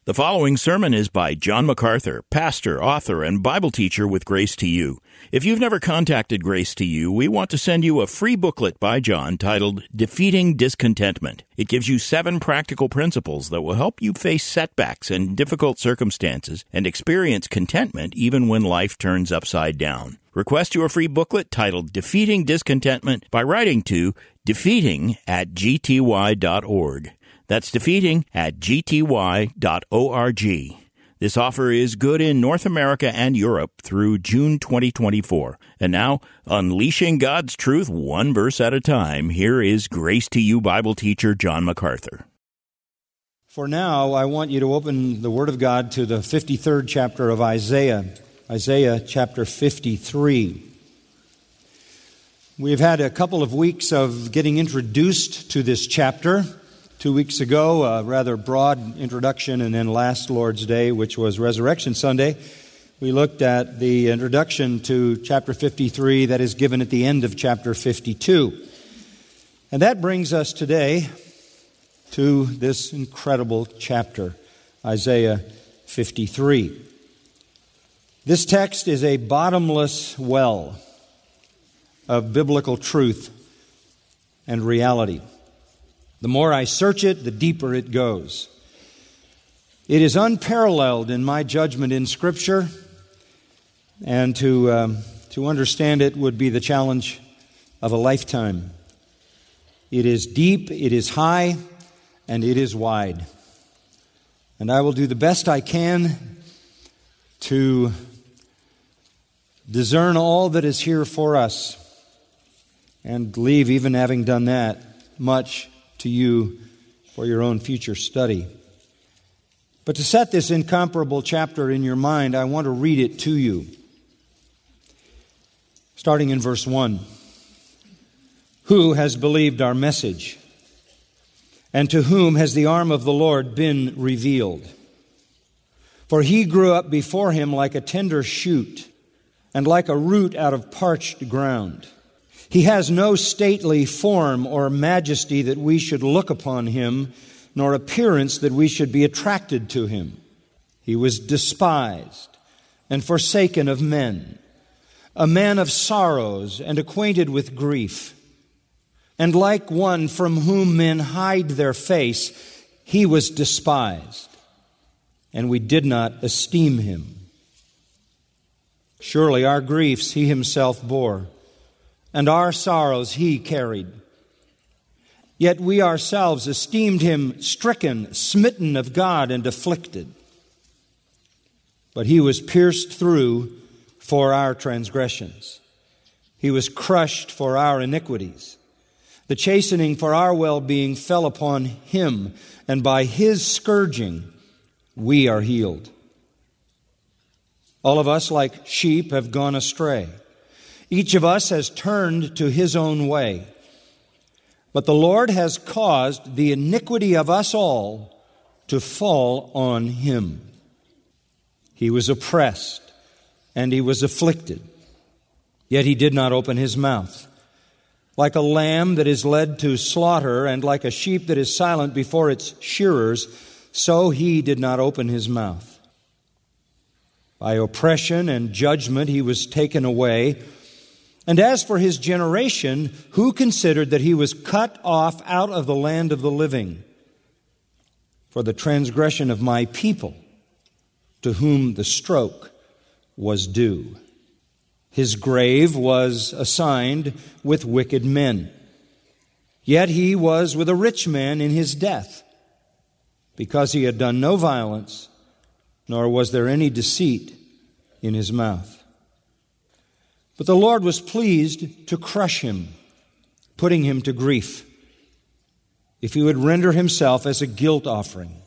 The following sermon is by John MacArthur, pastor, author, and Bible teacher with Grace to You. If you've never contacted Grace to You, we want to send you a free booklet by John titled Defeating Discontentment. It gives you 7 practical principles that will help you face setbacks and difficult circumstances and experience contentment even when life turns upside down. Request your free booklet titled Defeating Discontentment by writing to defeating@gty.org. That's defeating@gty.org. This offer is good in North America and Europe through June 2024. And now, unleashing God's truth one verse at a time, here is Grace to You Bible teacher John MacArthur. For now, I want you to open the Word of God to the 53rd chapter of Isaiah, Isaiah chapter 53. We've had a couple of weeks of getting introduced to this chapter. 2 weeks ago, a rather broad introduction, and then last Lord's Day, which was Resurrection Sunday, we looked at the introduction to chapter 53 that is given at the end of chapter 52. And that brings us today to this incredible chapter, Isaiah 53. This text is a bottomless well of biblical truth and reality. The more I search it, the deeper it goes. It is unparalleled in my judgment in Scripture, and to understand it would be the challenge of a lifetime. It is deep, it is high, and it is wide. And I will do the best I can to discern all that is here for us, and leave, even having done that, much to you for your own future study. But to set this incomparable chapter in your mind, I want to read it to you. Starting in verse 1. Who has believed our message? And to whom has the arm of the Lord been revealed? For he grew up before him like a tender shoot, and like a root out of parched ground. He has no stately form or majesty that we should look upon him, nor appearance that we should be attracted to him. He was despised and forsaken of men, a man of sorrows and acquainted with grief. And like one from whom men hide their face, he was despised, and we did not esteem him. Surely our griefs he himself bore, and our sorrows he carried. Yet we ourselves esteemed him stricken, smitten of God, and afflicted. But he was pierced through for our transgressions. He was crushed for our iniquities. The chastening for our well-being fell upon him, and by his scourging we are healed. All of us, like sheep, have gone astray. Each of us has turned to his own way. But the Lord has caused the iniquity of us all to fall on him. He was oppressed and he was afflicted, yet he did not open his mouth. Like a lamb that is led to slaughter, and like a sheep that is silent before its shearers, so he did not open his mouth. By oppression and judgment he was taken away. And as for his generation, who considered that he was cut off out of the land of the living? For the transgression of my people, to whom the stroke was due. His grave was assigned with wicked men. Yet he was with a rich man in his death, because he had done no violence, nor was there any deceit in his mouth. But the Lord was pleased to crush him, putting him to grief, if he would render himself as a guilt offering.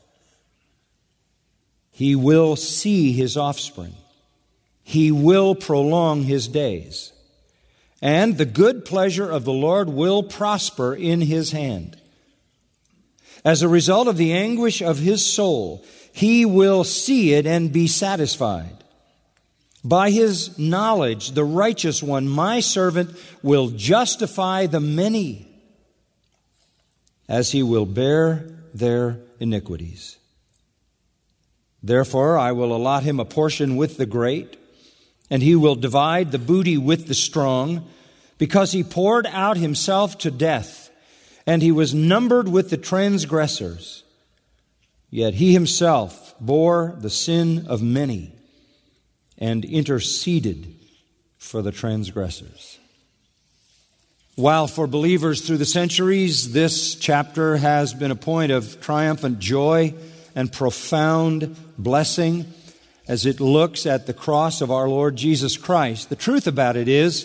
He will see his offspring. He will prolong his days. And the good pleasure of the Lord will prosper in his hand. As a result of the anguish of his soul, he will see it and be satisfied. By his knowledge, the righteous one, my servant, will justify the many, as he will bear their iniquities. Therefore I will allot him a portion with the great, and he will divide the booty with the strong, because he poured out himself to death, and he was numbered with the transgressors. Yet he himself bore the sin of many and interceded for the transgressors. While for believers through the centuries, this chapter has been a point of triumphant joy and profound blessing as it looks at the cross of our Lord Jesus Christ, the truth about it is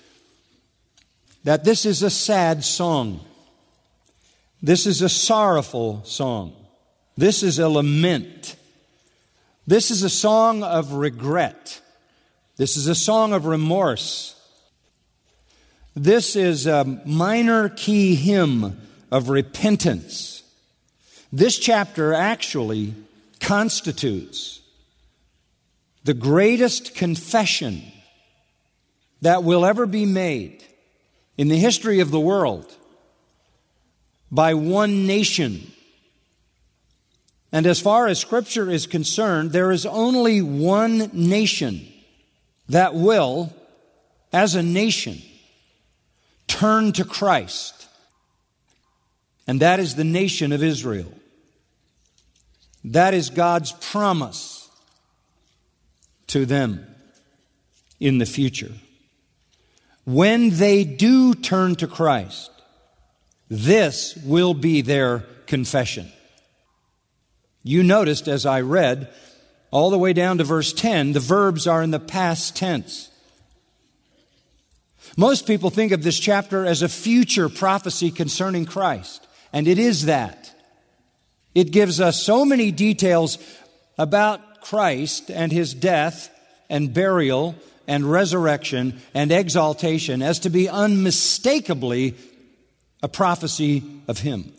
that this is a sad song. This is a sorrowful song. This is a lament. This is a song of regret. This is a song of remorse. This is a minor key hymn of repentance. This chapter actually constitutes the greatest confession that will ever be made in the history of the world by one nation. And as far as Scripture is concerned, there is only one nation that will, as a nation, turn to Christ. And that is the nation of Israel. That is God's promise to them in the future. When they do turn to Christ, this will be their confession. You noticed as I read, all the way down to verse 10, the verbs are in the past tense. Most people think of this chapter as a future prophecy concerning Christ, and it is that. It gives us so many details about Christ and His death and burial and resurrection and exaltation as to be unmistakably a prophecy of Him.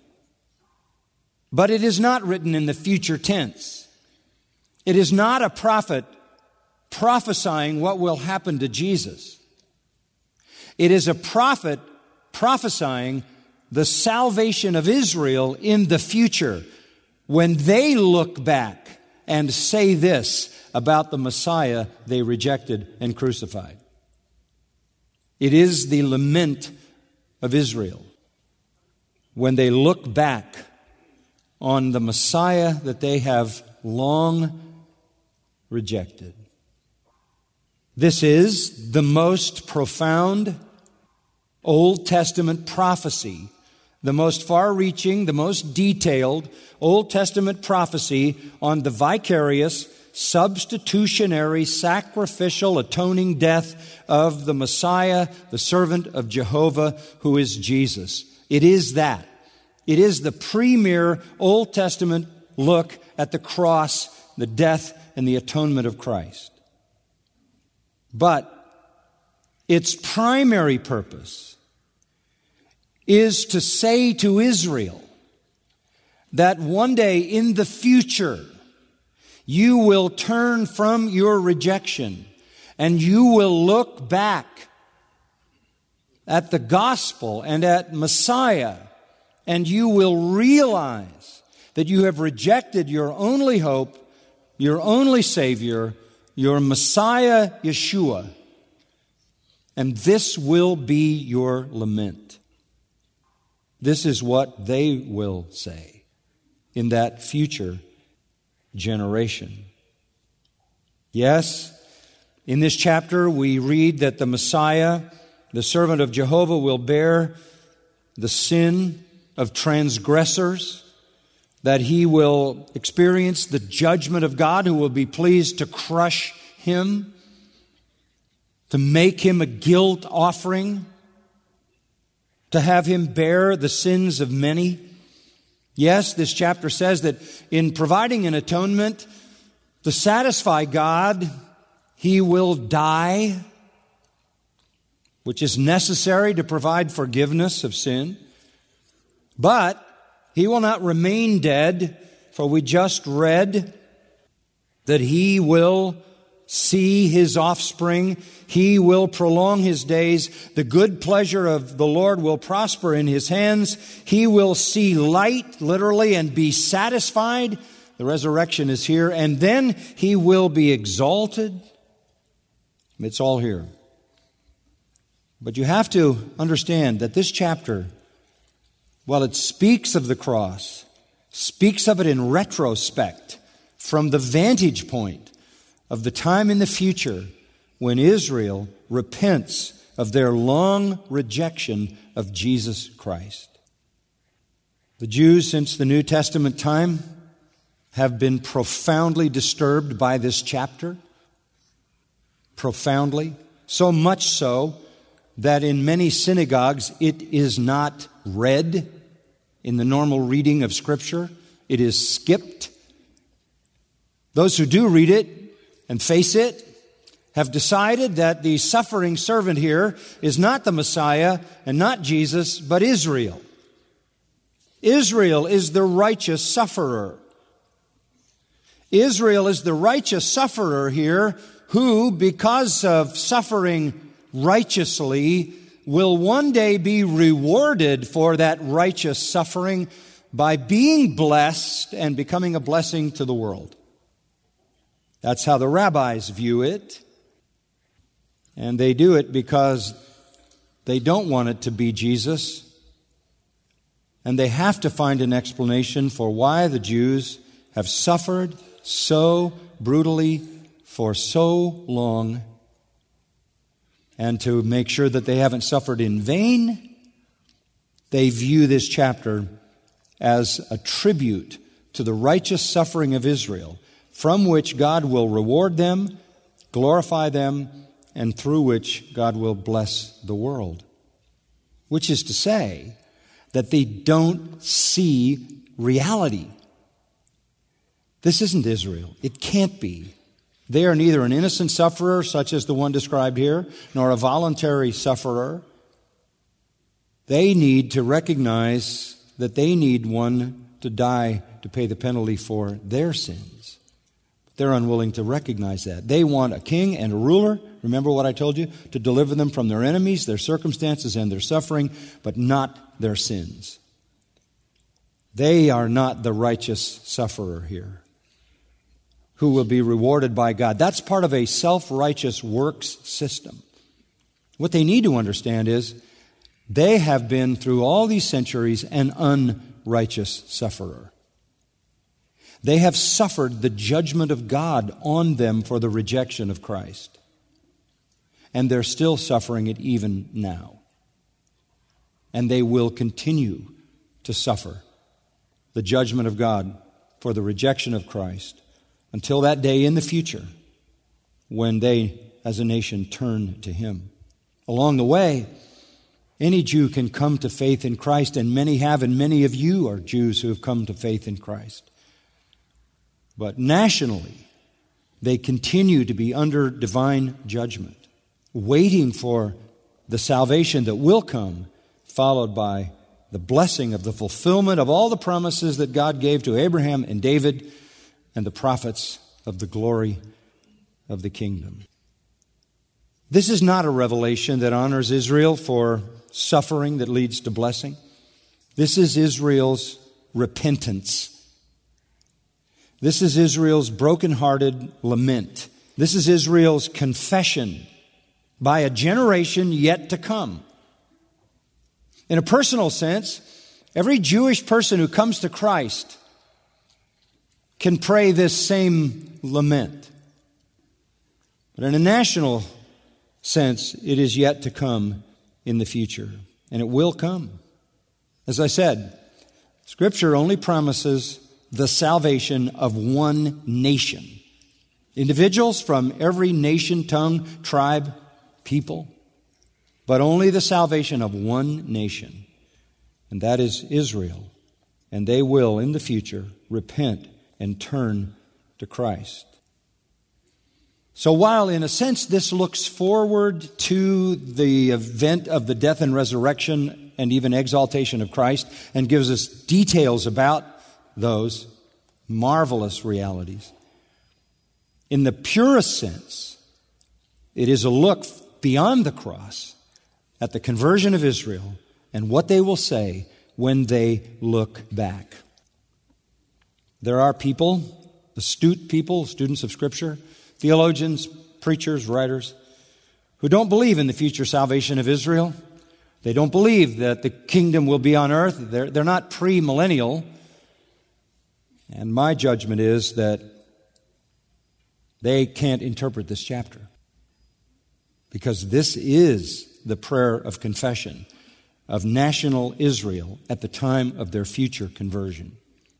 But it is not written in the future tense. It is not a prophet prophesying what will happen to Jesus. It is a prophet prophesying the salvation of Israel in the future when they look back and say this about the Messiah they rejected and crucified. It is the lament of Israel when they look back on the Messiah that they have long rejected. This is the most profound Old Testament prophecy, the most far-reaching, the most detailed Old Testament prophecy on the vicarious, substitutionary, sacrificial, atoning death of the Messiah, the servant of Jehovah, who is Jesus. It is that. It is the premier Old Testament look at the cross, the death, and the atonement of Christ. But its primary purpose is to say to Israel that one day in the future you will turn from your rejection and you will look back at the gospel and at Messiah, and you will realize that you have rejected your only hope, your only Savior, your Messiah, Yeshua. And this will be your lament. This is what they will say in that future generation. Yes, in this chapter we read that the Messiah, the servant of Jehovah, will bear the sin of transgressors, that He will experience the judgment of God, who will be pleased to crush Him, to make Him a guilt offering, to have Him bear the sins of many. Yes, this chapter says that in providing an atonement to satisfy God, He will die, which is necessary to provide forgiveness of sin. But He will not remain dead, for we just read that He will see His offspring. He will prolong His days. The good pleasure of the Lord will prosper in His hands. He will see light, literally, and be satisfied The resurrection is here, and then He will be exalted. It's all here. But you have to understand that this chapter, while it speaks of the cross, speaks of it in retrospect, from the vantage point of the time in the future when Israel repents of their long rejection of Jesus Christ. The Jews, since the New Testament time, have been profoundly disturbed by this chapter. Profoundly. So much so that in many synagogues it is not read in the normal reading of Scripture. It is skipped. Those who do read it and face it have decided that the suffering servant here is not the Messiah and not Jesus, but Israel. Israel is the righteous sufferer. Israel is the righteous sufferer here who, because of suffering righteously, will one day be rewarded for that righteous suffering by being blessed and becoming a blessing to the world. That's how the rabbis view it. And they do it because they don't want it to be Jesus. And they have to find an explanation for why the Jews have suffered so brutally for so long. And to make sure that they haven't suffered in vain, they view this chapter as a tribute to the righteous suffering of Israel, from which God will reward them, glorify them, and through which God will bless the world. Which is to say that they don't see reality. This isn't Israel. It can't be. They are neither an innocent sufferer, such as the one described here, nor a voluntary sufferer. They need to recognize that they need one to die to pay the penalty for their sins. They're unwilling to recognize that. They want a king and a ruler, remember what I told you, to deliver them from their enemies, their circumstances, and their suffering, but not their sins. They are not the righteous sufferer here, who will be rewarded by God. That's part of a self-righteous works system. What they need to understand is they have been, through all these centuries, an unrighteous sufferer. They have suffered the judgment of God on them for the rejection of Christ. And they're still suffering it even now. And they will continue to suffer the judgment of God for the rejection of Christ until that day in the future when they, as a nation, turn to Him. Along the way, any Jew can come to faith in Christ, and many have, and many of you are Jews who have come to faith in Christ. But nationally, they continue to be under divine judgment, waiting for the salvation that will come, followed by the blessing of the fulfillment of all the promises that God gave to Abraham and David and the prophets of the glory of the kingdom. This is not a revelation that honors Israel for suffering that leads to blessing. This is Israel's repentance. This is Israel's brokenhearted lament. This is Israel's confession by a generation yet to come. In a personal sense, every Jewish person who comes to Christ can pray this same lament. But in a national sense, it is yet to come in the future. And it will come. As I said, Scripture only promises the salvation of one nation. Individuals from every nation, tongue, tribe, people. But only the salvation of one nation. And that is Israel. And they will, in the future, repent and turn to Christ. So while in a sense this looks forward to the event of the death and resurrection and even exaltation of Christ and gives us details about those marvelous realities, in the purest sense, it is a look beyond the cross at the conversion of Israel and what they will say when they look back. There are people, astute people, students of Scripture, theologians, preachers, writers, who don't believe in the future salvation of Israel. They don't believe that the kingdom will be on earth. They're not premillennial. And my judgment is that they can't interpret this chapter, because this is the prayer of confession of national Israel at the time of their future conversion.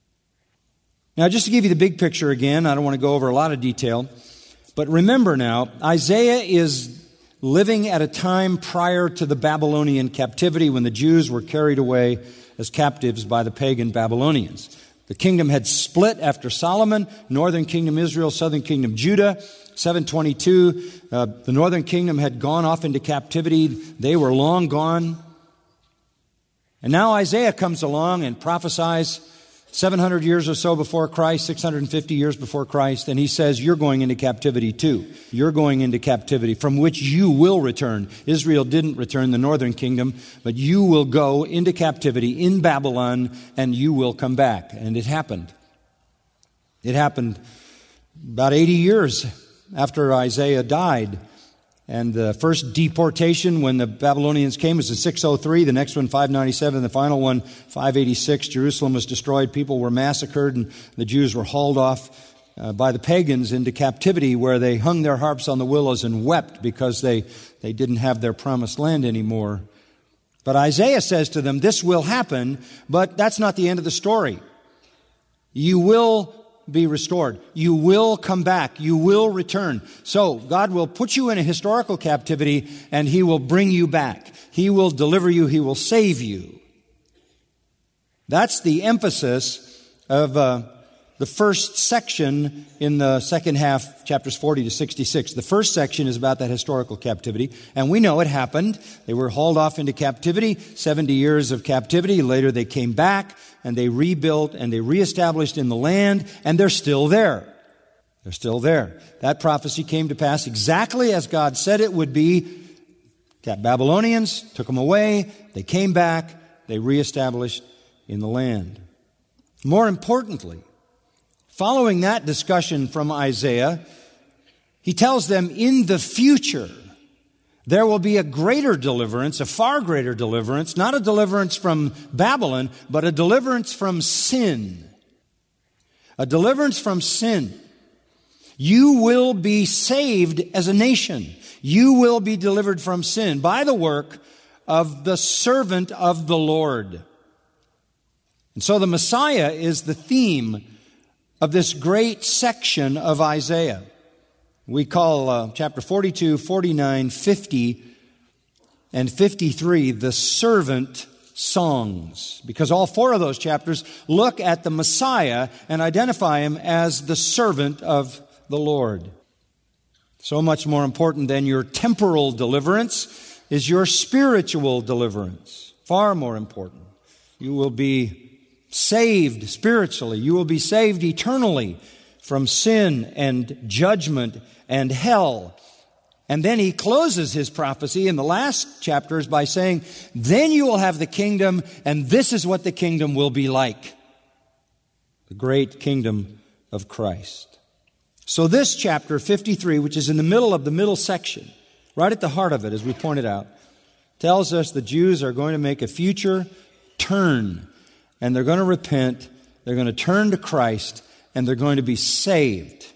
Now, just to give you the big picture again, I don't want to go over a lot of detail, but remember now, Isaiah is living at a time prior to the Babylonian captivity when the Jews were carried away as captives by the pagan Babylonians. The kingdom had split after Solomon, northern kingdom Israel, southern kingdom Judah. 722, the northern kingdom had gone off into captivity. They were long gone. And now Isaiah comes along and prophesies 700 years or so before Christ, 650 years before Christ, and he says, you're going into captivity too. You're going into captivity from which you will return. Israel didn't return, the northern kingdom, but you will go into captivity in Babylon and you will come back. And it happened. It happened about 80 years after Isaiah died. And the first deportation when the Babylonians came was in 603, the next one 597, the final one 586. Jerusalem was destroyed, people were massacred, and the Jews were hauled off by the pagans into captivity, where they hung their harps on the willows and wept because they didn't have their promised land anymore. But Isaiah says to them, this will happen, but that's not the end of the story. You will be restored. You will come back. You will return. So God will put you in a historical captivity and He will bring you back. He will deliver you. He will save you. That's the emphasis of the first section in the second half, chapters 40 to 66. The first section is about that historical captivity, and we know it happened. They were hauled off into captivity, 70 years of captivity. Later they came back, and they rebuilt, and they reestablished in the land, and they're still there. They're still there. That prophecy came to pass exactly as God said it would be. Babylonians took them away. They came back. They reestablished in the land. More importantly, following that discussion from Isaiah, he tells them in the future there will be a greater deliverance, a far greater deliverance, not a deliverance from Babylon, but a deliverance from sin. A deliverance from sin. You will be saved as a nation. You will be delivered from sin by the work of the servant of the Lord. And so the Messiah is the theme of this great section of Isaiah. We call chapter 42, 49, 50, and 53 the servant songs, because all four of those chapters look at the Messiah and identify Him as the servant of the Lord. So much more important than your temporal deliverance is your spiritual deliverance. Far more important. You will be saved spiritually. You will be saved eternally from sin and judgment and hell. And then he closes his prophecy in the last chapters by saying, then you will have the kingdom, and this is what the kingdom will be like. The great kingdom of Christ. So this chapter 53, which is in the middle of the middle section, right at the heart of it, as we pointed out, tells us the Jews are going to make a future turn. And they're going to repent, they're going to turn to Christ, and they're going to be saved.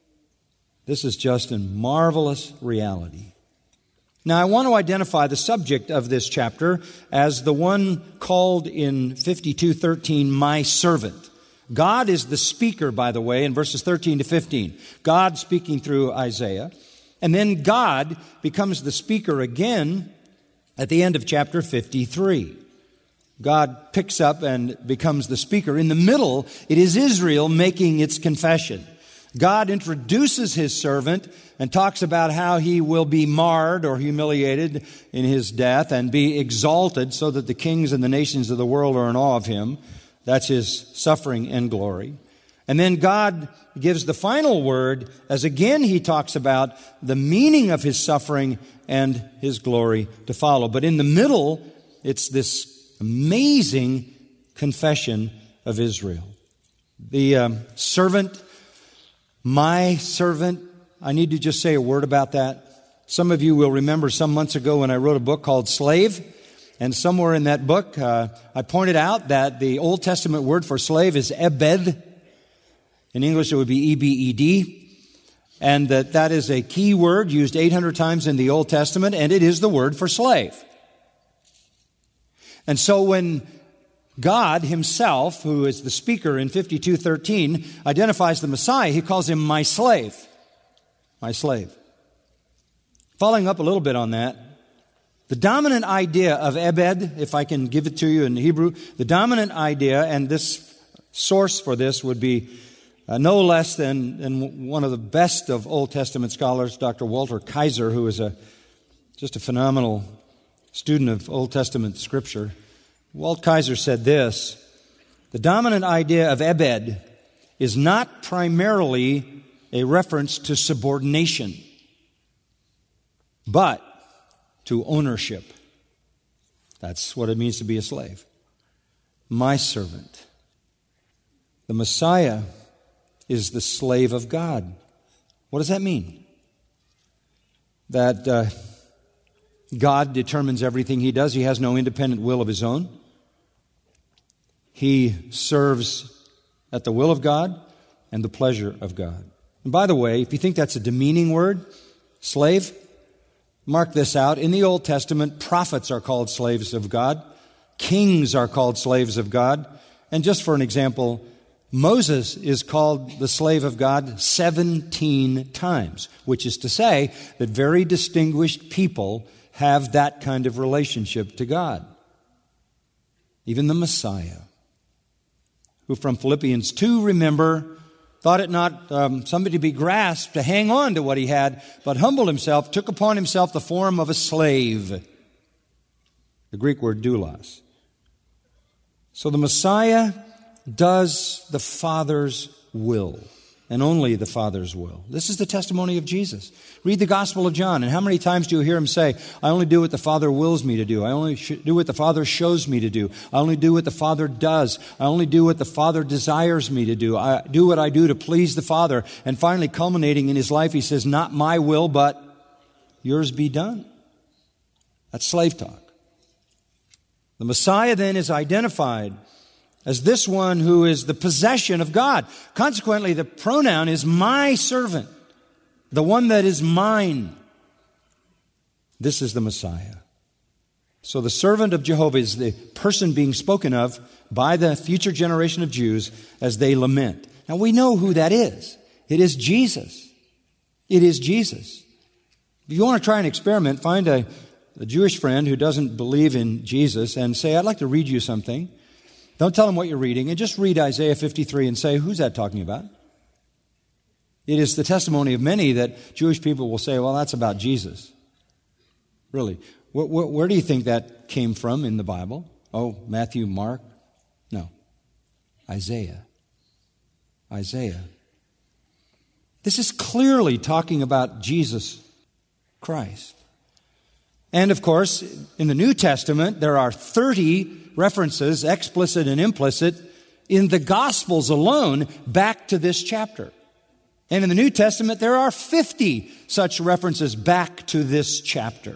This is just a marvelous reality. Now, I want to identify the subject of this chapter as the one called in 52:13, my servant. God is the speaker, by the way, in verses 13 to 15. God speaking through Isaiah. And then God becomes the speaker again at the end of chapter 53. God picks up and becomes the speaker. In the middle, it is Israel making its confession. God introduces His servant and talks about how he will be marred or humiliated in his death and be exalted so that the kings and the nations of the world are in awe of him. That's His suffering and glory. And then God gives the final word as again He talks about the meaning of His suffering and His glory to follow. But in the middle, it's this amazing confession of Israel. The servant, my servant, I need to just say a word about that. Some of you will remember some months ago when I wrote a book called Slave, and somewhere in that book I pointed out that the Old Testament word for slave is ebed. In English it would be E-B-E-D, and that is a key word used 800 times in the Old Testament, and it is the word for slave. And so when God himself, who is the speaker in 52:13, identifies the Messiah, he calls him my slave. My slave. Following up a little bit on that, the dominant idea of Ebed, if I can give it to you in Hebrew, the dominant idea, and this source for this would be no less than one of the best of Old Testament scholars, Dr. Walter Kaiser, who is just a phenomenal student of Old Testament Scripture. Walt Kaiser said this: the dominant idea of Ebed is not primarily a reference to subordination, but to ownership. That's what it means to be a slave. My servant. The Messiah is the slave of God. What does that mean? That God determines everything he does. He has no independent will of his own. He serves at the will of God and the pleasure of God. And by the way, if you think that's a demeaning word, slave, mark this out. In the Old Testament, prophets are called slaves of God. Kings are called slaves of God. And just for an example, Moses is called the slave of God 17 times, which is to say that very distinguished people have that kind of relationship to God. Even the Messiah, who from Philippians 2, remember, thought it not something to be grasped to hang on to what he had, but humbled himself, took upon himself the form of a slave. The Greek word doulos. So the Messiah does the Father's will, and only the Father's will. This is the testimony of Jesus. Read the Gospel of John, and how many times do you hear him say, I only do what the Father wills me to do. I only do what the Father shows me to do. I only do what the Father does. I only do what the Father desires me to do. I do what I do to please the Father. And finally, culminating in his life, he says, not my will, but yours be done. That's slave talk. The Messiah then is identified as this one who is the possession of God. Consequently, the pronoun is my servant, the one that is mine. This is the Messiah. So the servant of Jehovah is the person being spoken of by the future generation of Jews as they lament. Now we know who that is. It is Jesus. It is Jesus. If you want to try an experiment, find a Jewish friend who doesn't believe in Jesus and say, I'd like to read you something. Don't tell them what you're reading, and just read Isaiah 53 and say, who's that talking about? It is the testimony of many that Jewish people will say, well, that's about Jesus. Really. Where do you think that came from in the Bible? Oh, Matthew, Mark? No. Isaiah. Isaiah. This is clearly talking about Jesus Christ. And of course, in the New Testament, there are 30 references, explicit and implicit, in the Gospels alone back to this chapter. And in the New Testament, there are 50 such references back to this chapter.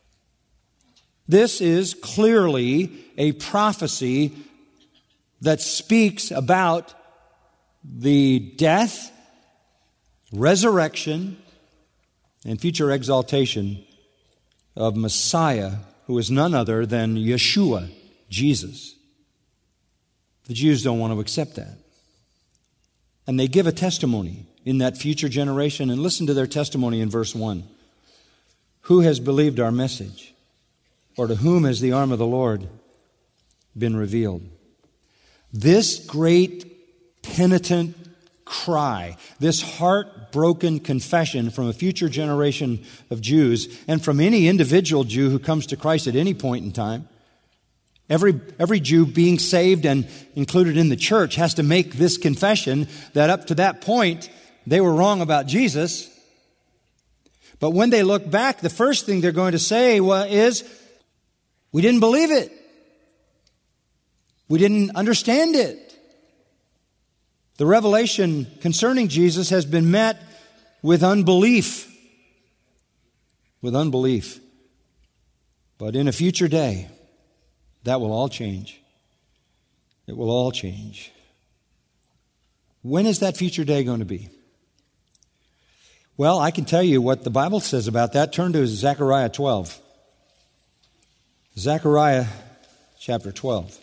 This is clearly a prophecy that speaks about the death, resurrection, and future exaltation of Messiah, who is none other than Yeshua, Jesus. The Jews don't want to accept that. And they give a testimony in that future generation. And listen to their testimony in verse 1. Who has believed our message? Or to whom has the arm of the Lord been revealed? This great penitent cry, this heartbroken confession from a future generation of Jews and from any individual Jew who comes to Christ at any point in time, every Jew being saved and included in the church has to make this confession that up to that point they were wrong about Jesus. But when they look back, the first thing they're going to say is, we didn't believe it. We didn't understand it. The revelation concerning Jesus has been met with unbelief. With unbelief. But in a future day, that will all change. It will all change. When is that future day going to be? Well, I can tell you what the Bible says about that. Turn to Zechariah 12. Zechariah chapter 12.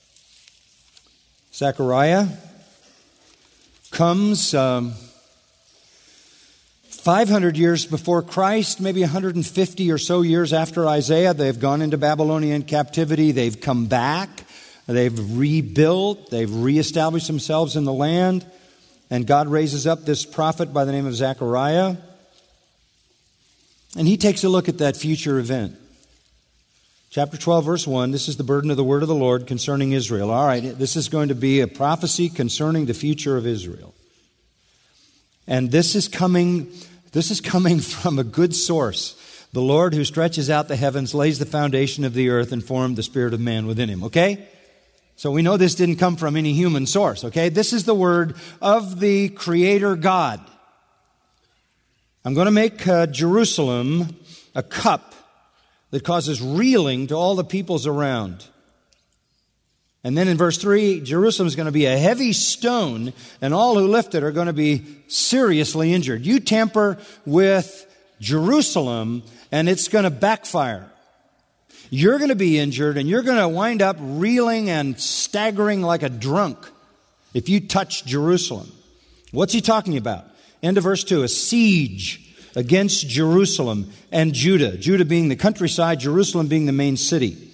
Zechariah comes 500 years before Christ, maybe 150 or so years after Isaiah. They've gone into Babylonian captivity. They've come back. They've rebuilt. They've reestablished themselves in the land. And God raises up this prophet by the name of Zechariah. And he takes a look at that future event. Chapter 12, verse 1, this is the burden of the word of the Lord concerning Israel. All right, this is going to be a prophecy concerning the future of Israel. And this is coming from a good source. The Lord who stretches out the heavens, lays the foundation of the earth, and formed the spirit of man within him. Okay? So we know this didn't come from any human source. Okay? This is the word of the Creator God. I'm going to make Jerusalem a cup that causes reeling to all the peoples around. And then in verse 3, Jerusalem is going to be a heavy stone, and all who lift it are going to be seriously injured. You tamper with Jerusalem, and it's going to backfire. You're going to be injured, and you're going to wind up reeling and staggering like a drunk if you touch Jerusalem. What's he talking about? End of verse 2, a siege against Jerusalem and Judah. Judah being the countryside, Jerusalem being the main city.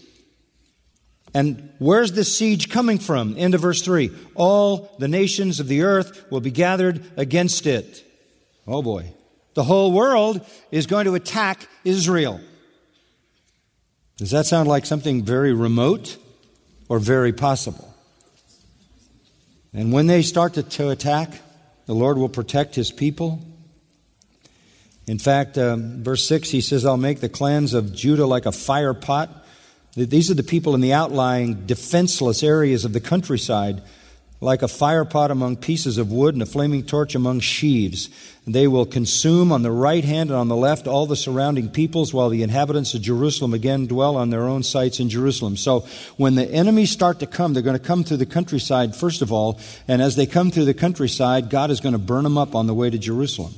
And where's this siege coming from? End of verse 3. All the nations of the earth will be gathered against it. Oh boy. The whole world is going to attack Israel. Does that sound like something very remote or very possible? And when they start to attack, the Lord will protect His people. In fact, verse 6, he says, I'll make the clans of Judah like a fire pot. These are the people in the outlying, defenseless areas of the countryside, like a fire pot among pieces of wood and a flaming torch among sheaves. And they will consume on the right hand and on the left all the surrounding peoples, while the inhabitants of Jerusalem again dwell on their own sites in Jerusalem. So when the enemies start to come, they're going to come through the countryside first of all. And as they come through the countryside, God is going to burn them up on the way to Jerusalem.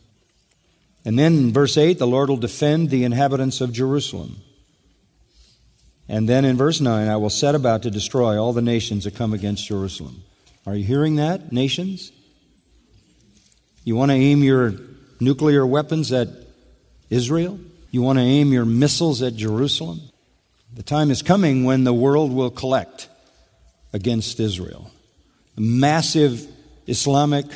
And then in verse 8, the Lord will defend the inhabitants of Jerusalem. And then in verse 9, I will set about to destroy all the nations that come against Jerusalem. Are you hearing that, nations? You want to aim your nuclear weapons at Israel? You want to aim your missiles at Jerusalem? The time is coming when the world will collect against Israel. A massive Islamic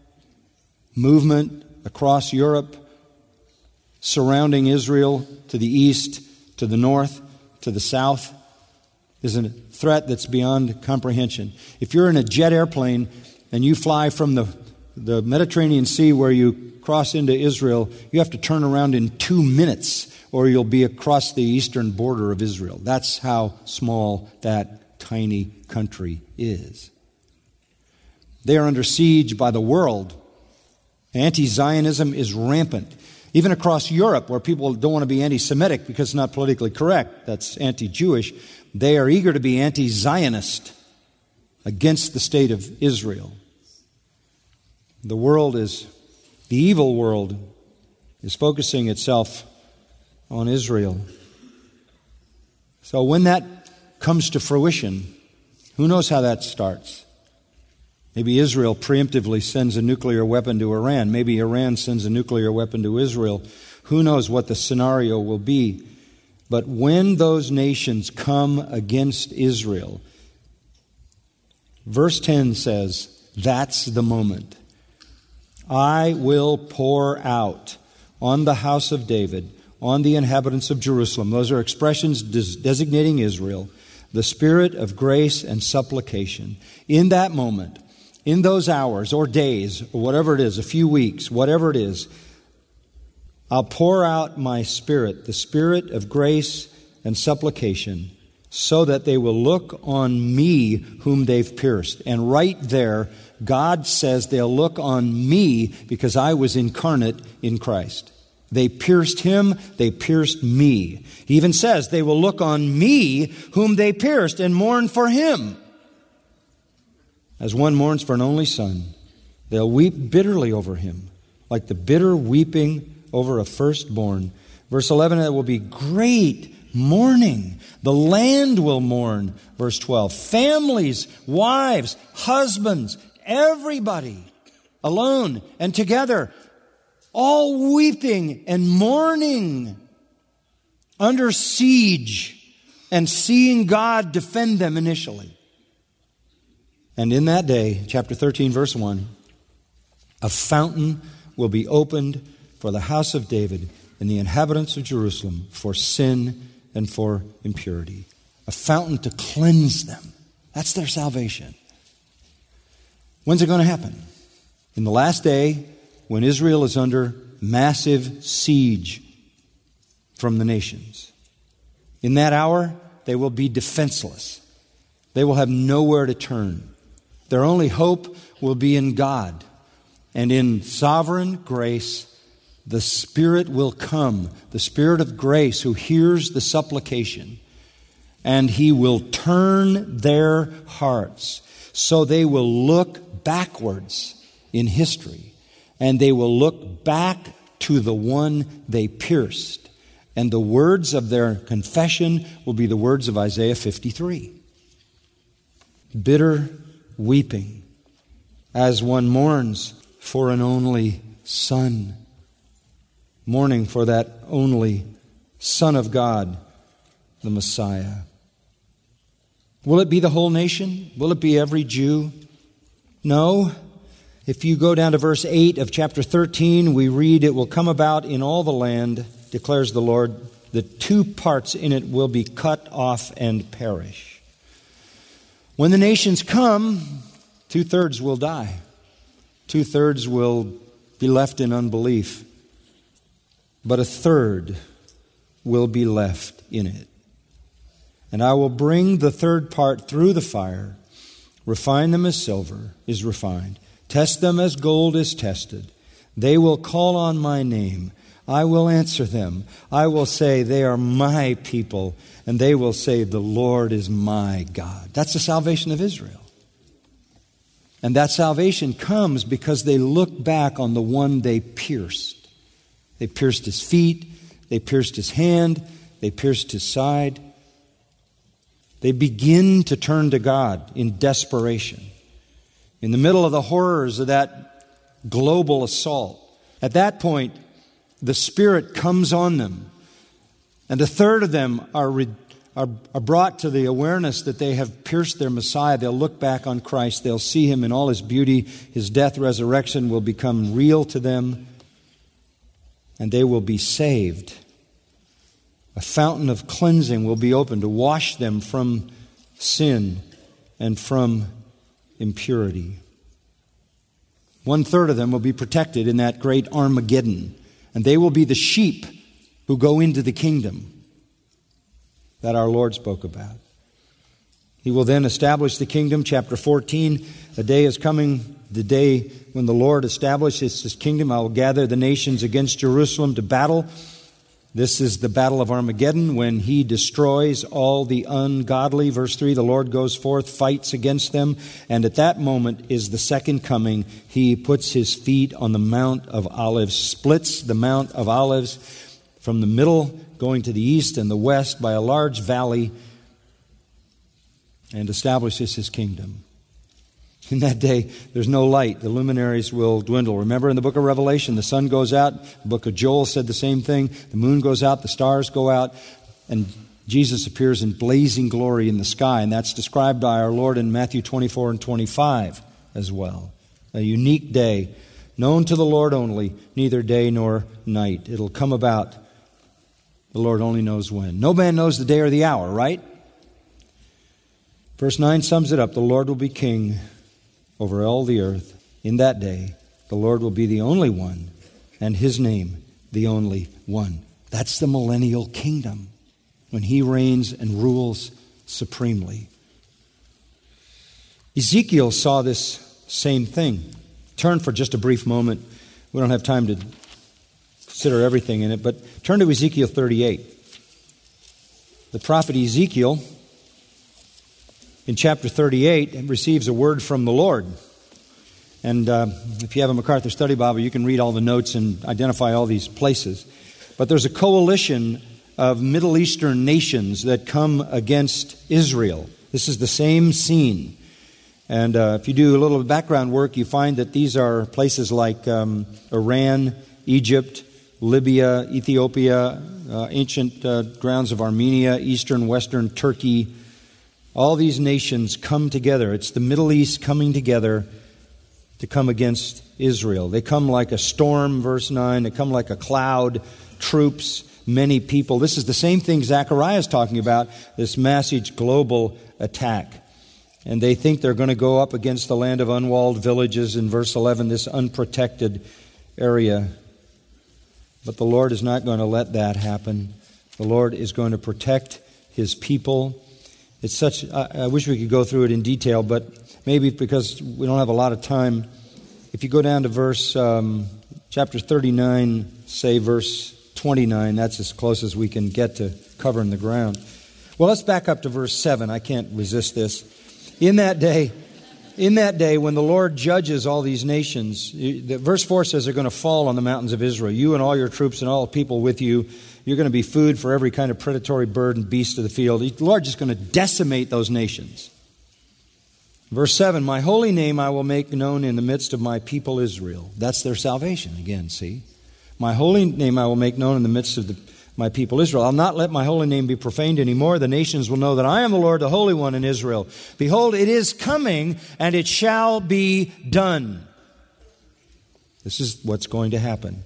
movement across Europe, surrounding Israel to the east, to the north, to the south, is a threat that's beyond comprehension. If you're in a jet airplane and you fly from the Mediterranean Sea where you cross into Israel, you have to turn around in 2 minutes or you'll be across the eastern border of Israel. That's how small that tiny country is. They are under siege by the world. Anti-Zionism is rampant. Even across Europe, where people don't want to be anti-Semitic because it's not politically correct, that's anti-Jewish, they are eager to be anti-Zionist against the state of Israel. The evil world is focusing itself on Israel. So when that comes to fruition, who knows how that starts? Maybe Israel preemptively sends a nuclear weapon to Iran. Maybe Iran sends a nuclear weapon to Israel. Who knows what the scenario will be? But when those nations come against Israel, verse 10 says, that's the moment. I will pour out on the house of David, on the inhabitants of Jerusalem. Those are expressions designating Israel, the spirit of grace and supplication. In that moment, in those hours or days, or whatever it is, a few weeks, whatever it is, I'll pour out my spirit, the spirit of grace and supplication, so that they will look on me whom they've pierced. And right there, God says they'll look on me because I was incarnate in Christ. They pierced him, they pierced me. He even says they will look on me whom they pierced and mourn for him. As one mourns for an only son, they'll weep bitterly over him, like the bitter weeping over a firstborn. Verse 11, it will be great mourning. The land will mourn. Verse 12, families, wives, husbands, everybody alone and together, all weeping and mourning under siege and seeing God defend them initially. And in that day, chapter 13, verse 1, a fountain will be opened for the house of David and the inhabitants of Jerusalem for sin and for impurity. A fountain to cleanse them. That's their salvation. When's it going to happen? In the last day, when Israel is under massive siege from the nations. In that hour, they will be defenseless. They will have nowhere to turn. Their only hope will be in God. And in sovereign grace, the Spirit will come, the Spirit of grace who hears the supplication, and He will turn their hearts so they will look backwards in history, and they will look back to the one they pierced. And the words of their confession will be the words of Isaiah 53. Bitter weeping as one mourns for an only son. Mourning for that only Son of God, the Messiah. Will it be the whole nation? Will it be every Jew? No. If you go down to verse 8 of chapter 13, we read, "It will come about in all the land, declares the Lord, the two parts in it will be cut off and perish." When the nations come, 2/3 will die. 2/3 will be left in unbelief. But 1/3 will be left in it. And I will bring the third part through the fire, refine them as silver is refined, test them as gold is tested. They will call on my name. I will answer them. I will say, they are my people. And they will say, the Lord is my God. That's the salvation of Israel. And that salvation comes because they look back on the one they pierced. They pierced his feet. They pierced his hand. They pierced his side. They begin to turn to God in desperation. In the middle of the horrors of that global assault, at that point, the Spirit comes on them. And 1/3 of them are brought to the awareness that they have pierced their Messiah. They'll look back on Christ. They'll see Him in all His beauty. His death, resurrection will become real to them. And they will be saved. A fountain of cleansing will be opened to wash them from sin and from impurity. 1/3 of them will be protected in that great Armageddon. And they will be the sheep who go into the kingdom that our Lord spoke about. He will then establish the kingdom. Chapter 14, a day is coming, the day when the Lord establishes His kingdom. I will gather the nations against Jerusalem to battle. This is the battle of Armageddon when He destroys all the ungodly. Verse 3, the Lord goes forth, fights against them, and at that moment is the second coming. He puts His feet on the Mount of Olives, splits the Mount of Olives from the middle going to the east and the west by a large valley, and establishes His kingdom. In that day, there's no light. The luminaries will dwindle. Remember in the book of Revelation, the sun goes out. The book of Joel said the same thing. The moon goes out, the stars go out, and Jesus appears in blazing glory in the sky. And that's described by our Lord in Matthew 24 and 25 as well. A unique day, known to the Lord only, neither day nor night. It'll come about. The Lord only knows when. No man knows the day or the hour, right? Verse 9 sums it up. The Lord will be king over all the earth. In that day, the Lord will be the only one, and His name the only one. That's the millennial kingdom, when He reigns and rules supremely. Ezekiel saw this same thing. Turn for just a brief moment. We don't have time to consider everything in it, but turn to Ezekiel 38. The prophet Ezekiel, in chapter 38, receives a word from the Lord. And if you have a MacArthur Study Bible, you can read all the notes and identify all these places. But there's a coalition of Middle Eastern nations that come against Israel. This is the same scene. And if you do a little background work, you find that these are places like Iran, Egypt, Libya, Ethiopia, ancient grounds of Armenia, eastern, western Turkey. All these nations come together. It's the Middle East coming together to come against Israel. They come like a storm, verse 9. They come like a cloud, troops, many people. This is the same thing Zechariah is talking about, this massive global attack. And they think they're going to go up against the land of unwalled villages in verse 11, this unprotected area. But the Lord is not going to let that happen. The Lord is going to protect His people. It's such, I wish we could go through it in detail, but maybe because we don't have a lot of time. If you go down to verse, chapter 39, say verse 29, that's as close as we can get to covering the ground. Well, let's back up to verse 7. I can't resist this. In that day when the Lord judges all these nations, verse 4 says they're going to fall on the mountains of Israel. You and all your troops and all the people with you, you're going to be food for every kind of predatory bird and beast of the field. The Lord's just going to decimate those nations. Verse 7, my holy name I will make known in the midst of my people Israel. That's their salvation again, see? My holy name I will make known in the midst of my people Israel. I'll not let my holy name be profaned anymore. The nations will know that I am the Lord, the Holy One in Israel. Behold, it is coming, and it shall be done. This is what's going to happen.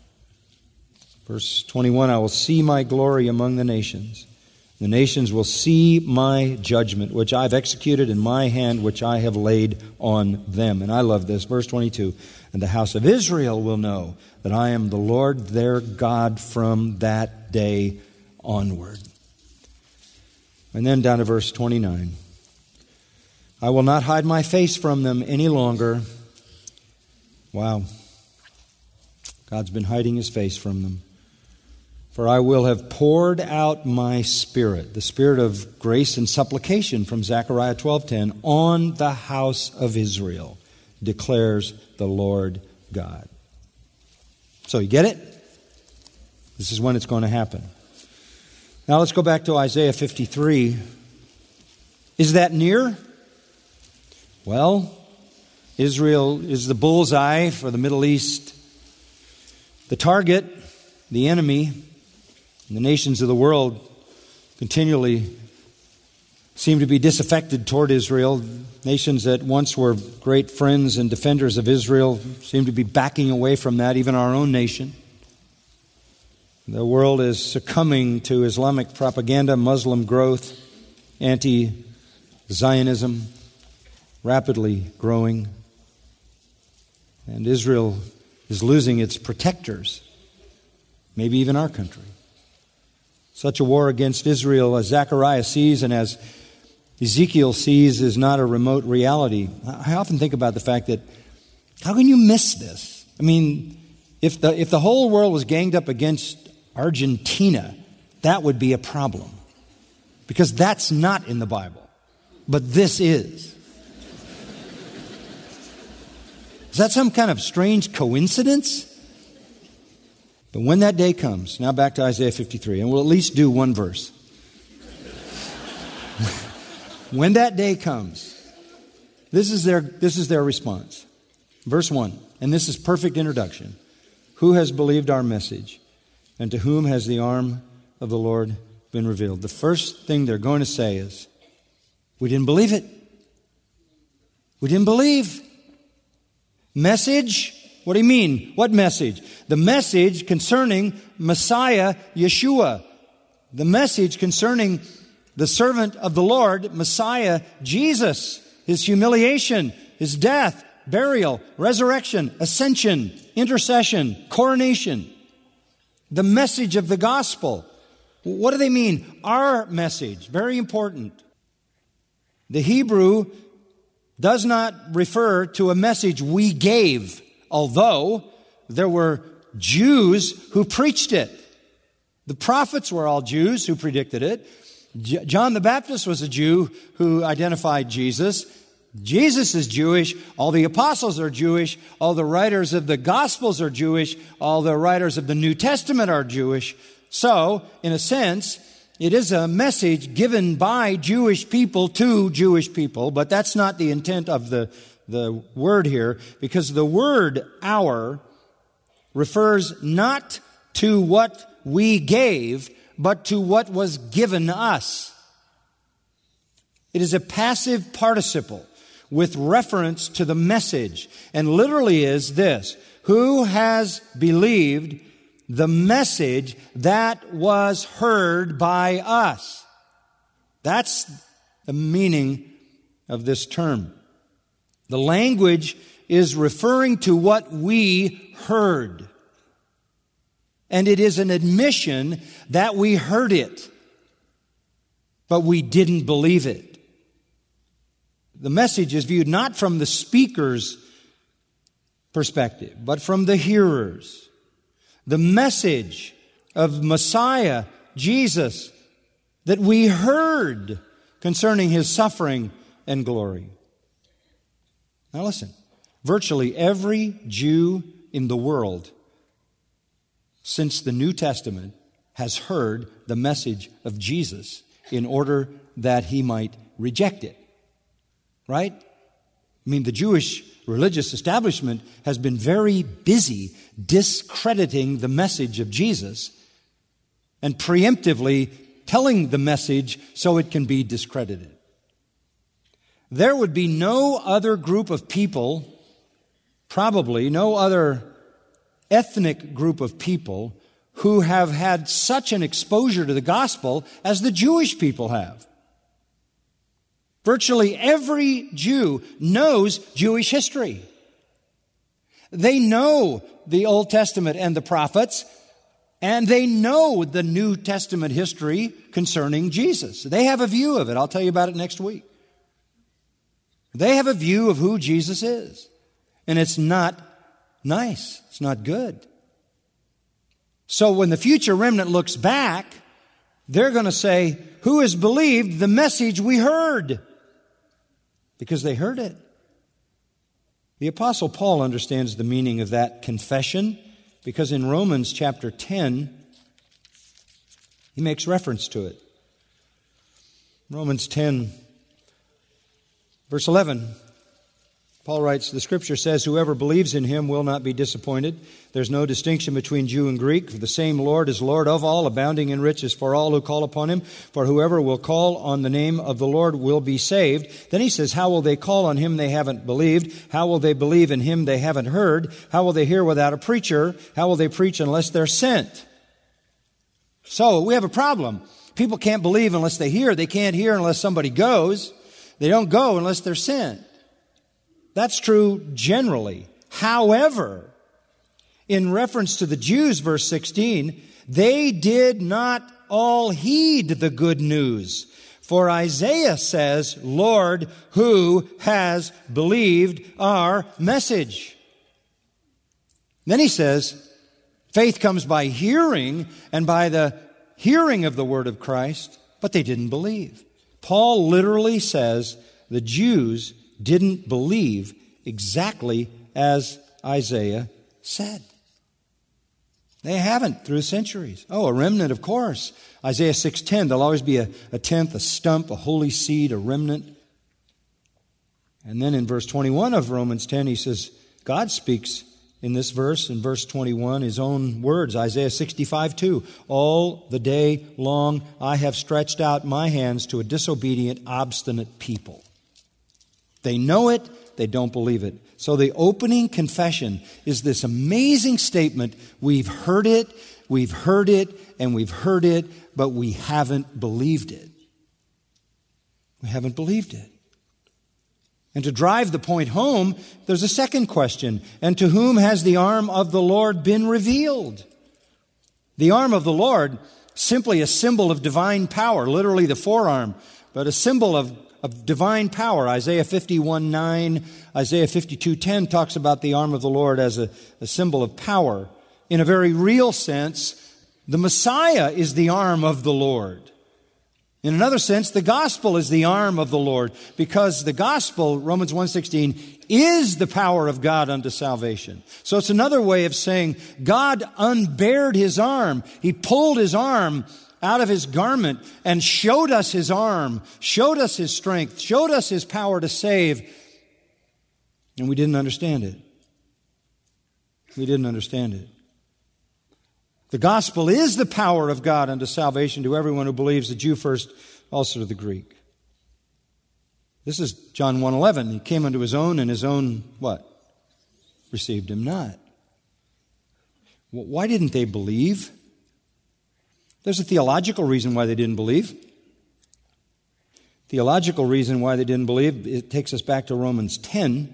Verse 21, I will see my glory among the nations. The nations will see my judgment, which I've executed in my hand, which I have laid on them. And I love this. Verse 22, and the house of Israel will know that I am the Lord their God from that day onward. And then down to verse 29. I will not hide my face from them any longer. Wow. God's been hiding His face from them. For I will have poured out my Spirit, the Spirit of grace and supplication from Zechariah 12:10, on the house of Israel, declares the Lord God. So you get it? This is when it's going to happen. Now let's go back to Isaiah 53. Is that near? Well, Israel is the bullseye for the Middle East. The target, the enemy, and the nations of the world continually seem to be disaffected toward Israel. Nations that once were great friends and defenders of Israel seem to be backing away from that, even our own nation. The world is succumbing to Islamic propaganda, Muslim growth, anti-Zionism, rapidly growing. And Israel is losing its protectors, maybe even our country. Such a war against Israel as Zechariah sees and as Ezekiel sees is not a remote reality. I often think about the fact that how can you miss this? I mean, if the whole world was ganged up against Argentina, that would be a problem. Because that's not in the Bible. But this is. Is that some kind of strange coincidence? But when that day comes, now back to Isaiah 53, and we'll at least do one verse. When that day comes, this is their response. Verse 1, and this is perfect introduction. Who has believed our message, and to whom has the arm of the Lord been revealed? The first thing they're going to say is, we didn't believe it. We didn't believe. Message? What do you mean? What message? The message concerning Messiah Yeshua. The message concerning the servant of the Lord, Messiah Jesus. His humiliation, His death, burial, resurrection, ascension, intercession, coronation. The message of the gospel. What do they mean? Our message. Very important. The Hebrew does not refer to a message we gave, although there were Jews who preached it. The prophets were all Jews who predicted it. John the Baptist was a Jew who identified Jesus. Jesus is Jewish. All the apostles are Jewish. All the writers of the Gospels are Jewish. All the writers of the New Testament are Jewish. So, in a sense, it is a message given by Jewish people to Jewish people, but that's not the intent of the word here, because the word "our" refers not to what we gave, but to what was given us. It is a passive participle with reference to the message, and literally is this: who has believed the message that was heard by us? That's the meaning of this term. The language is referring to what we heard. And it is an admission that we heard it, but we didn't believe it. The message is viewed not from the speaker's perspective, but from the hearer's. The message of Messiah, Jesus, that we heard concerning His suffering and glory. Now listen, virtually every Jew in the world since the New Testament has heard the message of Jesus in order that he might reject it. Right? I mean, the Jewish religious establishment has been very busy discrediting the message of Jesus and preemptively telling the message so it can be discredited. There would be no other group of people, probably no other ethnic group of people, who have had such an exposure to the gospel as the Jewish people have. Virtually every Jew knows Jewish history. They know the Old Testament and the prophets, and they know the New Testament history concerning Jesus. They have a view of it. I'll tell you about it next week. They have a view of who Jesus is. And it's not nice. It's not good. So when the future remnant looks back, they're going to say, who has believed the message we heard? Because they heard it. The Apostle Paul understands the meaning of that confession, because in Romans chapter 10, he makes reference to it. Romans 10, verse 11, Paul writes, the Scripture says, whoever believes in Him will not be disappointed. There's no distinction between Jew and Greek, for the same Lord is Lord of all, abounding in riches for all who call upon Him. For whoever will call on the name of the Lord will be saved. Then he says, how will they call on Him they haven't believed? How will they believe in Him they haven't heard? How will they hear without a preacher? How will they preach unless they're sent? So we have a problem. People can't believe unless they hear. They can't hear unless somebody goes. They don't go unless they're sent. That's true generally. However, in reference to the Jews, verse 16, they did not all heed the good news. For Isaiah says, Lord, who has believed our message? Then he says, faith comes by hearing, and by the hearing of the word of Christ, but they didn't believe. Paul literally says the Jews didn't believe exactly as Isaiah said. They haven't through centuries. Oh, a remnant, of course. Isaiah 6:10, there'll always be a tenth, a stump, a holy seed, a remnant. And then in verse 21 of Romans 10, he says, God speaks in this verse, in verse 21, His own words, Isaiah 65:2. All the day long I have stretched out my hands to a disobedient, obstinate people. They know it, they don't believe it. So the opening confession is this amazing statement, we've heard it, and we've heard it, but we haven't believed it. We haven't believed it. And to drive the point home, there's a second question. And to whom has the arm of the Lord been revealed? The arm of the Lord, simply a symbol of divine power, literally the forearm, but a symbol of of divine power. Isaiah 51:9, Isaiah 52:10 talks about the arm of the Lord as a symbol of power. In a very real sense, the Messiah is the arm of the Lord. In another sense, the gospel is the arm of the Lord, because the gospel, Romans 1:16, is the power of God unto salvation. So it's another way of saying God unbared His arm. He pulled His arm out of His garment and showed us His arm, showed us His strength, showed us His power to save. And we didn't understand it. We didn't understand it. The gospel is the power of God unto salvation to everyone who believes, the Jew first, also to the Greek. This is John 1:11. He came unto His own, and His own, what? Received Him not. Why didn't they believe? There's a theological reason why they didn't believe. Theological reason why they didn't believe, it takes us back to Romans 10.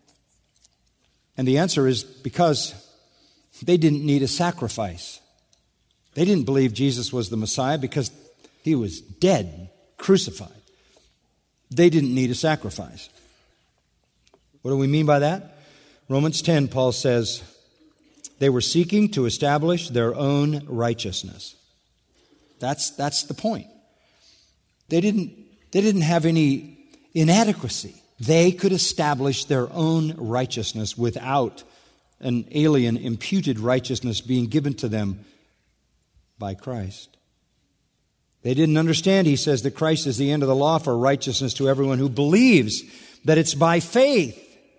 And the answer is because they didn't need a sacrifice. They didn't believe Jesus was the Messiah because He was dead, crucified. They didn't need a sacrifice. What do we mean by that? Romans 10, Paul says, they were seeking to establish their own righteousness. That's the point. They didn't have any inadequacy. They could establish their own righteousness without an alien imputed righteousness being given to them by Christ. They didn't understand, he says, that Christ is the end of the law for righteousness to everyone who believes, that it's by faith.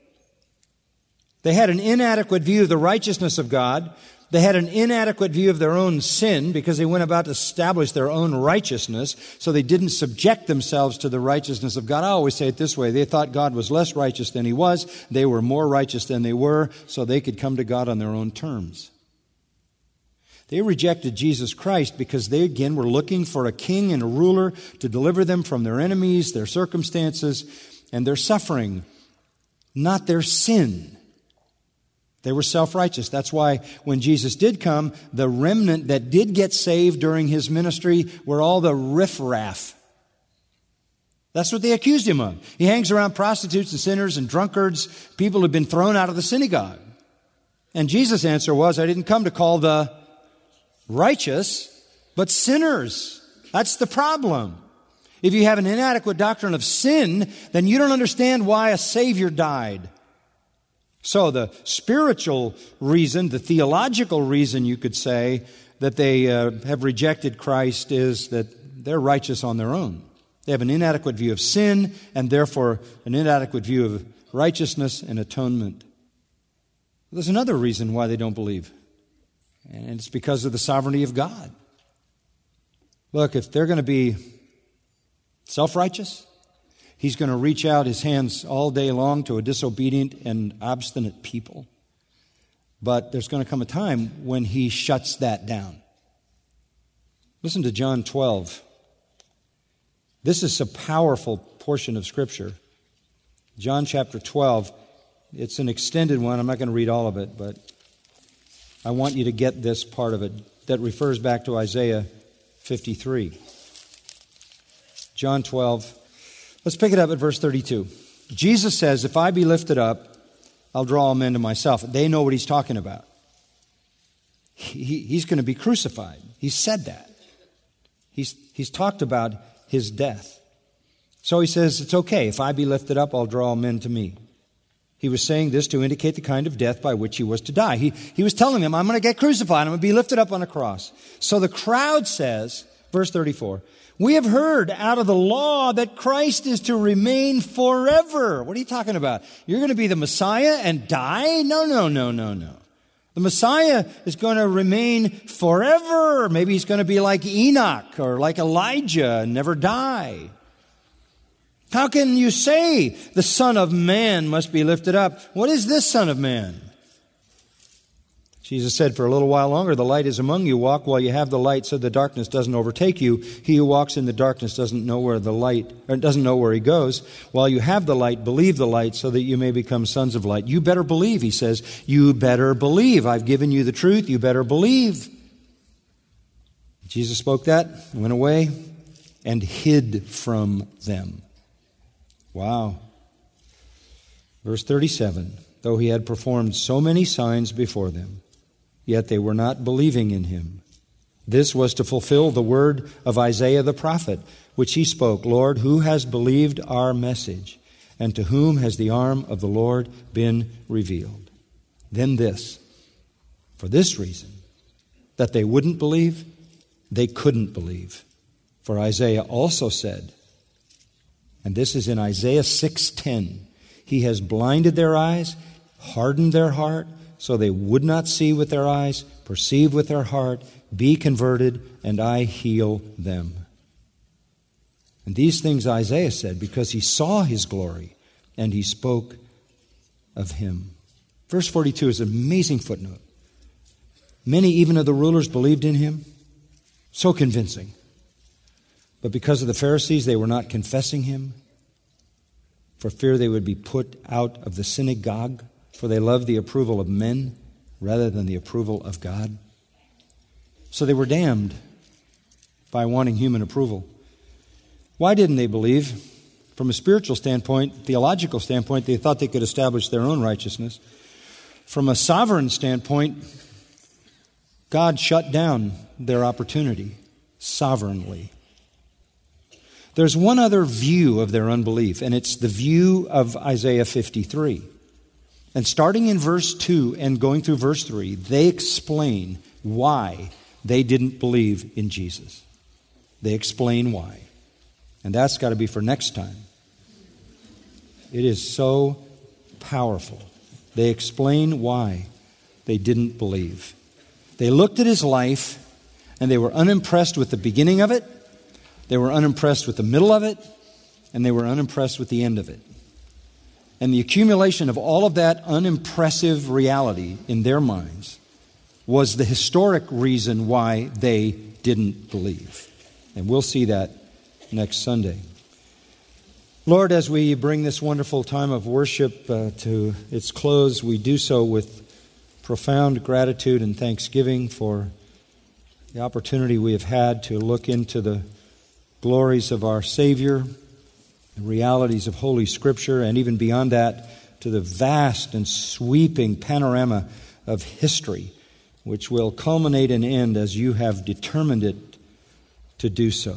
They had an inadequate view of the righteousness of God. They had an inadequate view of their own sin because they went about to establish their own righteousness, so they didn't subject themselves to the righteousness of God. I always say it this way. They thought God was less righteous than He was. They were more righteous than they were, so they could come to God on their own terms. They rejected Jesus Christ because they, again, were looking for a king and a ruler to deliver them from their enemies, their circumstances, and their suffering, not their sin. They were self-righteous. That's why when Jesus did come, the remnant that did get saved during His ministry were all the riffraff. That's what they accused Him of. He hangs around prostitutes and sinners and drunkards, people who have been thrown out of the synagogue. And Jesus' answer was, I didn't come to call the righteous, but sinners. That's the problem. If you have an inadequate doctrine of sin, then you don't understand why a Savior died. So the spiritual reason, the theological reason, you could say, that they have rejected Christ is that they're righteous on their own. They have an inadequate view of sin and therefore an inadequate view of righteousness and atonement. There's another reason why they don't believe, and it's because of the sovereignty of God. Look, if they're going to be self-righteous, He's going to reach out His hands all day long to a disobedient and obstinate people. But there's going to come a time when He shuts that down. Listen to John 12. This is a powerful portion of Scripture. John chapter 12. It's an extended one. I'm not going to read all of it, but I want you to get this part of it that refers back to Isaiah 53. John 12. Let's pick it up at verse 32. Jesus says, if I be lifted up, I'll draw all men to myself. They know what He's talking about. He's going to be crucified. He said that. He's talked about His death. So He says, it's okay. If I be lifted up, I'll draw all men to me. He was saying this to indicate the kind of death by which He was to die. He was telling them, I'm going to get crucified. I'm going to be lifted up on a cross. So the crowd says, verse 34, we have heard out of the law that Christ is to remain forever. What are you talking about? You're going to be the Messiah and die? No. The Messiah is going to remain forever. Maybe He's going to be like Enoch or like Elijah and never die. How can you say the Son of Man must be lifted up? What is this Son of Man? Jesus said, for a little while longer, the light is among you. Walk while you have the light so the darkness doesn't overtake you. He who walks in the darkness doesn't know where he goes. While you have the light, believe the light so that you may become sons of light. You better believe, He says. You better believe. I've given you the truth. You better believe. Jesus spoke that, went away, and hid from them. Wow. Verse 37, though he had performed so many signs before them, yet they were not believing in him. This was to fulfill the word of Isaiah the prophet, which he spoke, Lord, who has believed our message, and to whom has the arm of the Lord been revealed? Then this, for this reason, that they wouldn't believe, they couldn't believe. For Isaiah also said, and this is in Isaiah 6:10, he has blinded their eyes, hardened their heart, so they would not see with their eyes, perceive with their heart, be converted, and I heal them. And these things Isaiah said because he saw his glory, and he spoke of him. Verse 42 is an amazing footnote. Many even of the rulers believed in him. So convincing. But because of the Pharisees, they were not confessing him, for fear they would be put out of the synagogue, for they loved the approval of men rather than the approval of God. So they were damned by wanting human approval. Why didn't they believe? From a spiritual standpoint, theological standpoint, they thought they could establish their own righteousness. From a sovereign standpoint, God shut down their opportunity sovereignly. There's one other view of their unbelief, and it's the view of Isaiah 53. And starting in verse 2 and going through verse 3, they explain why they didn't believe in Jesus. They explain why. And that's got to be for next time. It is so powerful. They explain why they didn't believe. They looked at his life, and they were unimpressed with the beginning of it, they were unimpressed with the middle of it, and they were unimpressed with the end of it. And the accumulation of all of that unimpressive reality in their minds was the historic reason why they didn't believe. And we'll see that next Sunday. Lord, as we bring this wonderful time of worship to its close, we do so with profound gratitude and thanksgiving for the opportunity we have had to look into the glories of our Savior, the realities of Holy Scripture, and even beyond that, to the vast and sweeping panorama of history, which will culminate and end as you have determined it to do so.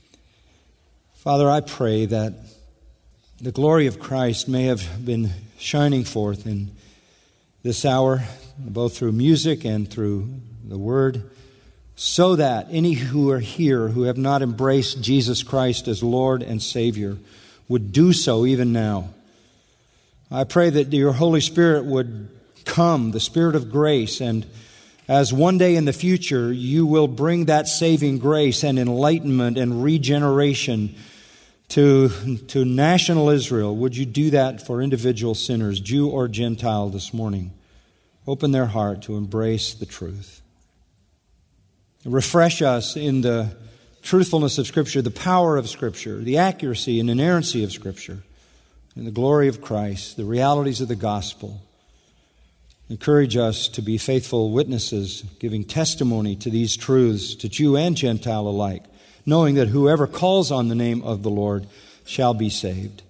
Father, I pray that the glory of Christ may have been shining forth in this hour, both through music and through the Word, so that any who are here who have not embraced Jesus Christ as Lord and Savior would do so even now. I pray that your Holy Spirit would come, the Spirit of grace, and as one day in the future you will bring that saving grace and enlightenment and regeneration to national Israel, would you do that for individual sinners, Jew or Gentile, this morning? Open their heart to embrace the truth. Refresh us in the truthfulness of Scripture, the power of Scripture, the accuracy and inerrancy of Scripture, and the glory of Christ, the realities of the gospel. Encourage us to be faithful witnesses, giving testimony to these truths to Jew and Gentile alike, knowing that whoever calls on the name of the Lord shall be saved.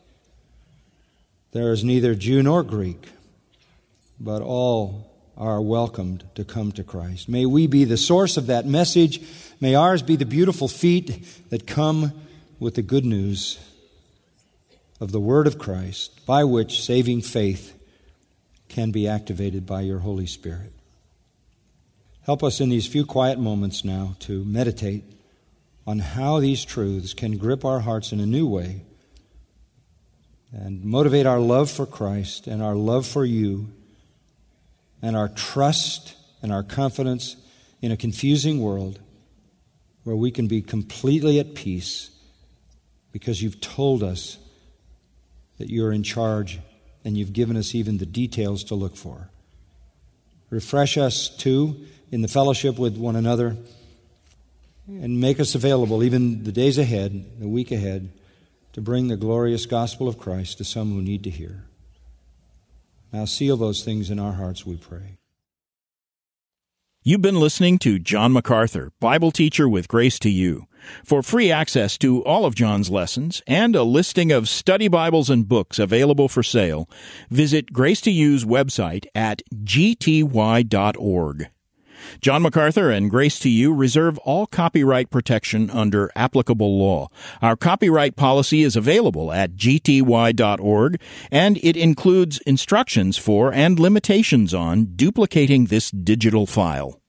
There is neither Jew nor Greek, but all are welcomed to come to Christ. May we be the source of that message. May ours be the beautiful feet that come with the good news of the Word of Christ, by which saving faith can be activated by your Holy Spirit. Help us in these few quiet moments now to meditate on how these truths can grip our hearts in a new way and motivate our love for Christ and our love for you and our trust and our confidence in a confusing world where we can be completely at peace because you've told us that you're in charge and you've given us even the details to look for. Refresh us, too, in the fellowship with one another, and make us available even the days ahead, the week ahead, to bring the glorious gospel of Christ to some who need to hear. Now seal those things in our hearts, we pray. You've been listening to John MacArthur, Bible teacher with Grace to You. For free access to all of John's lessons and a listing of study Bibles and books available for sale, visit Grace to You's website at gty.org. John MacArthur and Grace to You reserve all copyright protection under applicable law. Our copyright policy is available at gty.org, and it includes instructions for and limitations on duplicating this digital file.